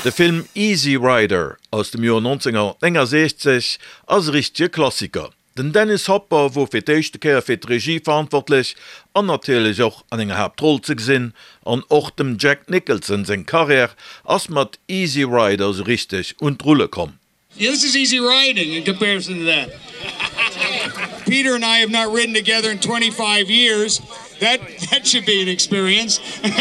Der Film Easy Rider aus dem Jahr 1961 als richtiger Klassiker. Den Dennis Hopper wo fir d'éischte Keer fir d'Regie verantwortlich, an natürlich auch an enger Hauptroll ze gesinn, an och dem Jack Nicholson seg Karriere ass mat Easy Rider so richtig und Rulle kom. Yeah, this is easy riding in comparison to that. Peter and I have not ridden together in 25 years. That should be an experience.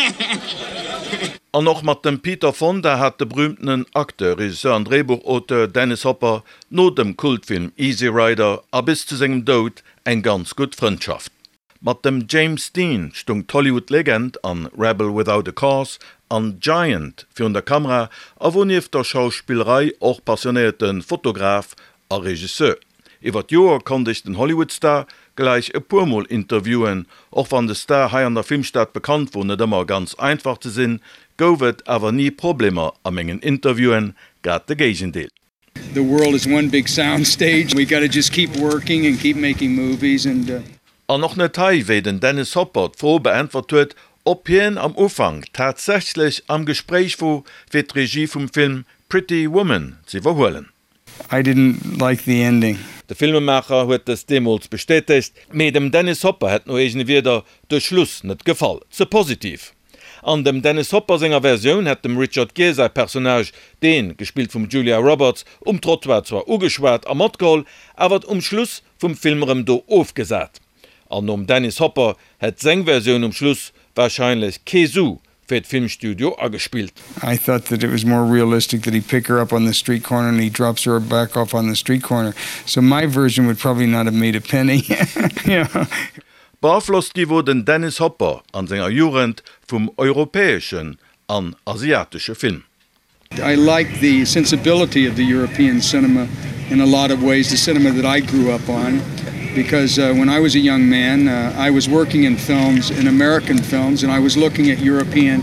An noch mat dem Peter Fonda hat de berühmten Akteur, Regisseur und Drehbuchautor Dennis Hopper no dem Kultfilm Easy Rider a bis zu segem Tod eng ganz gut Freundschaft. Mat dem James Dean stung Hollywood-Legend an Rebel Without a Cause, an Giant für der Kamera, a wo nief der Schauspielerei och passionierten Fotograf a Regisseur. Iwer Joer konnte ich den Hollywoodstar gleich e purmol interviewen, och wann de Star hai an der Filmstadt bekannt wo net immer ganz einfach zu sinn, gowet awer nie Probleme am engen Interviewen gat de Gegendeel. The world is one big soundstage. We got to just keep working and keep making movies and An noch net Teil wéi den Dennis Hopper froh beantwort huet, ob hien am Ufang tatsächlich am Gespräch wo fir d' Regie vum Film Pretty Woman ze verhoelen. I didn't like the ending. De Filmemacher huet es Demos bestätigt, méi dem Dennis Hopper het no egene wieder de Schluss net gefall, ze positiv. An dem Dennis Hopper senger Version hat dem Richard Gere sei Personage, den, gespielt vum Julia Roberts, Trottoir zwar ugeschwert am Modgoal, awer Schluss vum Filmerem do aufgesat. An Dennis Hopper het seng Version Schluss wahrscheinlich Kesu fir d Filmstudio agespielt. I thought that it was more realistic that he pick her up on the street corner and he drops her back off on the street corner. So my version would probably not have made a penny. Yeah. Beaflosst giwo den Dennis Hopper an senger Jugend vum europäischen an asiatische Film. I like the sensibility of the European cinema in a lot of ways, the cinema that I grew up on. Because when I was a young man, I was working in films, in American films, and I was looking at European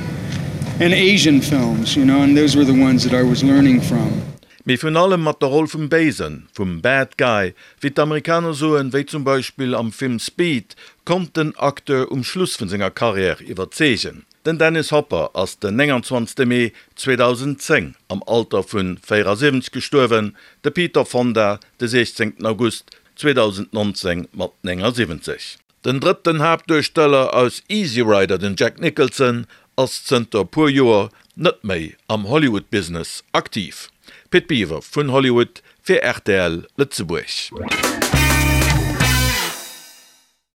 and Asian films, and those were the ones that I was learning from. Me vun allem mat der Rolle vum Basen, vum Bad Guy, wie d'Amerikaner soen wéi zum Beispiel am Film Speed, kommt den Akteur Schluss vun senger Karriere iwwerzegen. Den Dennis Hopper ass den 29. Mai 2010 am Alter vun 74 gestorwen, de Peter Fonda de 16. August 2019 mat 70. Den dritten Hauptdarsteller aus Easy Rider, den Jack Nicholson, als Center pur Joer net méi am Hollywood-Business aktiv. Pitt Beaver vun Hollywood fir RTL Lützeburg.